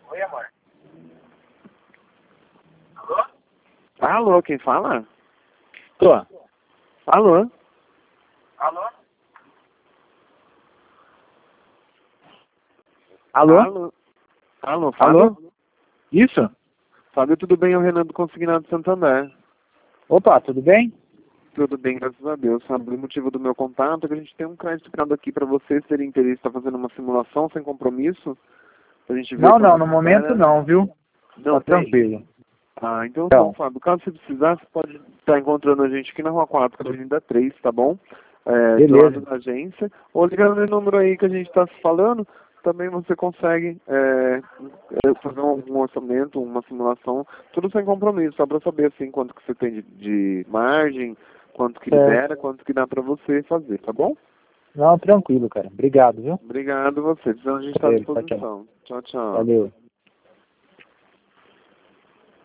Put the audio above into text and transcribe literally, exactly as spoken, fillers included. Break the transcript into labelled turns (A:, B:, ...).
A: Oi, amor. Alô?
B: Alô, quem fala?
C: Tô.
B: Alô?
A: Alô?
C: Alô?
B: Alô? Alô, Fábio?
C: Alô? Isso?
B: Fábio, tudo bem? É o Renan do Consignado Santander.
C: Opa, tudo bem?
B: Tudo bem, graças a Deus. Sabe o motivo do meu contato é que a gente tem um crédito criado aqui para você, se teria interesse em estar fazendo uma simulação sem compromisso. Pra gente ver
C: Não,
B: como
C: não,
B: é
C: no
B: que
C: momento
B: era.
C: não, viu?
B: Não
C: Tá
B: tem?
C: tranquilo.
B: Ah, então tá bom,
C: Então,
B: Fábio. Caso você precisar, você pode estar encontrando a gente aqui na Rua quatro, Avenida três, tá bom? É, do lado
C: beleza.
B: da agência. Ou ligando no número aí que a gente está se falando, também você consegue é, é, fazer um, um orçamento, uma simulação, tudo sem compromisso, só para saber assim quanto que você tem de, de margem, quanto que
C: Certo.
B: libera, quanto que dá para você fazer, tá bom?
C: Não, tranquilo, cara. Obrigado, viu?
B: Obrigado a você. Então a gente está à
C: Valeu, tchau, tchau.
B: disposição. Tchau, tchau.
C: Valeu.